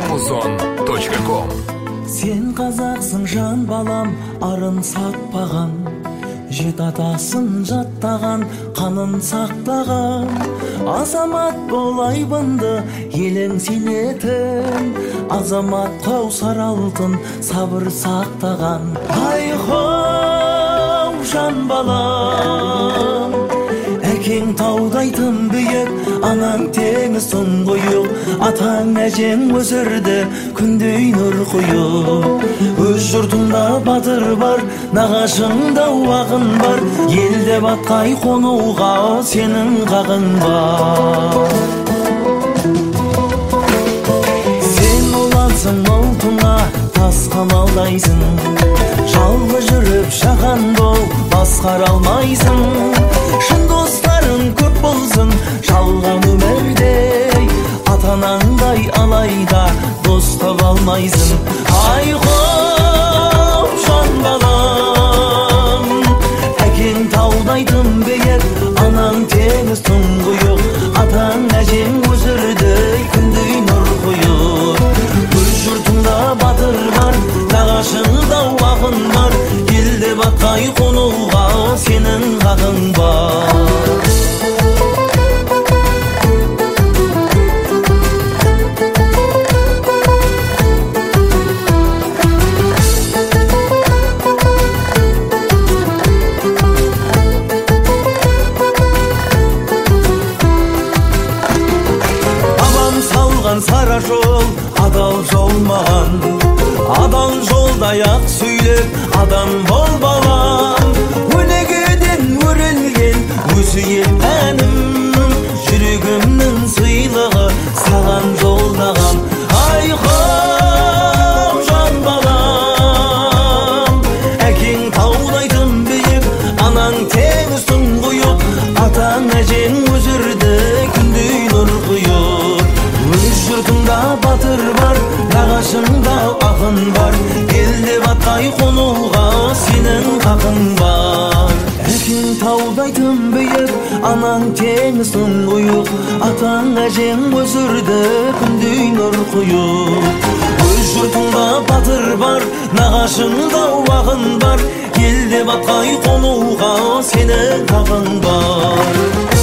amazon.com. Сен қазақсың жан балам, арын сатпаған, жет атасын жаттаған, қанын сақтаған. Азамат болай банды, елің сенетін, азамат қаусар алтын, сабыр сақтаған. Айхау жан балам, әкең таудайтын бүйек, анаң теңіз тұңғиық, атаң әжең өсірді күндей нұр құйық. Өз жұртыңда батыр бар, нағашыңда уағын бар, елде батқай қонуға сенің қағың бар. Сен олансың ұлтыңа, тас қамалдайсың, жалғыз жүріп шақан бол, басқара алмайсың. Шын достарың көп болсын, жалған өмірде, ата-анаңдай алайда дос таба алмайсың. Айхау жан балам, әкең таудайтын биік, анаң теңіз тұңғиық, атаң әжең өсірді күндей нұр құйық. Өз жұртыңда батыр бар, нағашыңда уағын бар, елде батқай қонуға сенің хақың бар. Сара жол, адал жол маған, адал жолдай-ақ сөйлеп, адам бол балам. Өнегеден өрелген өсиет әнім, жүрегімнің сыйлығы саған жолдаған. Айхау жан балам, әкең таудайтын биік, анаң теңіз тұңғиық, атаң әжең өсірді күндей нұр құйық. Өз жұртыңда батыр бар, нағашыңда ақын бар, елде батқай қонуға сенің хақың бар. Әкең таудайтын биік, анаң теңіз тұңғиық, атаң әжең өсірді күндей нұр құйық. Өз жұртыңда батыр бар, нағашыңда уағын бар, елде батқай қонуға сенің хақың бар.